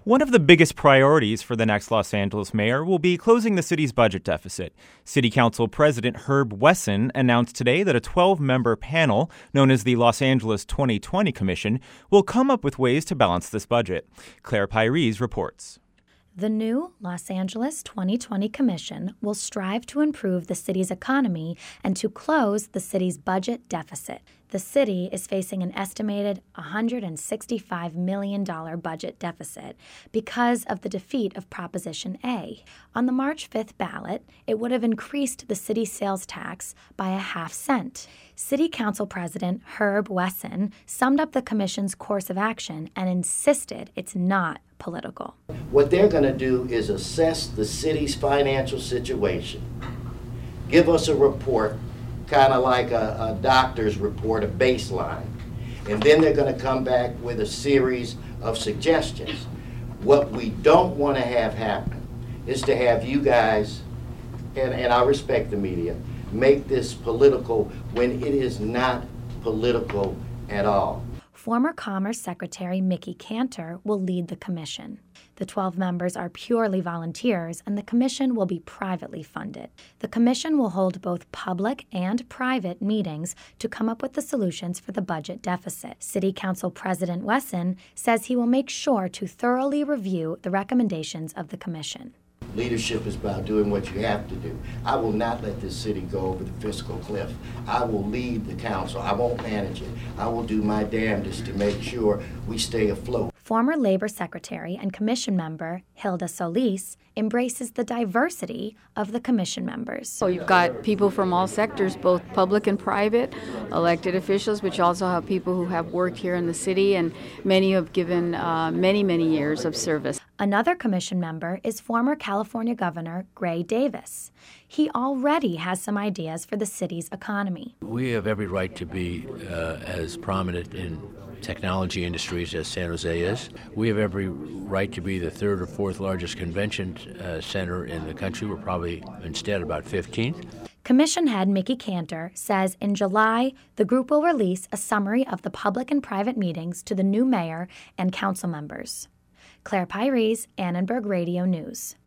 One of the biggest priorities for the next Los Angeles mayor will be closing the city's budget deficit. City Council President Herb Wesson announced today that a 12-member panel, known as the Los Angeles 2020 Commission, will come up with ways to balance this budget. Claire Pyries reports. The new Los Angeles 2020 Commission will strive to improve the city's economy and to close the city's budget deficit. The city is facing an estimated $165 million budget deficit because of the defeat of Proposition A. On the March 5th ballot, it would have increased the city's sales tax by a half cent. City Council President Herb Wesson summed up the commission's course of action and insisted it's not political. What they're going to do is assess the city's financial situation, give us a report, kind of like a doctor's report, a baseline, and then they're going to come back with a series of suggestions. What we don't want to have happen is to have you guys, and I respect the media, make this political when it is not political at all. Former Commerce Secretary Mickey Kantor will lead the commission. The 12 members are purely volunteers, and the commission will be privately funded. The commission will hold both public and private meetings to come up with the solutions for the budget deficit. City Council President Wesson says he will make sure to thoroughly review the recommendations of the commission. Leadership is about doing what you have to do. I will not let this city go over the fiscal cliff. I will lead the council. I won't manage it. I will do my damnedest to make sure we stay afloat. Former Labor Secretary and Commission member Hilda Solis embraces the diversity of the Commission members. So you've got people from all sectors, both public and private, elected officials, which also have people who have worked here in the city, and many have given many years of service. Another Commission member is former California Governor Gray Davis. He already has some ideas for the city's economy. We have every right to be as prominent in technology industries as San Jose is. We have every right to be the third or fourth largest convention center in the country. We're probably instead about 15th. Commission head Mickey Kantor says in July, the group will release a summary of the public and private meetings to the new mayor and council members. Claire Pyries, Annenberg Radio News.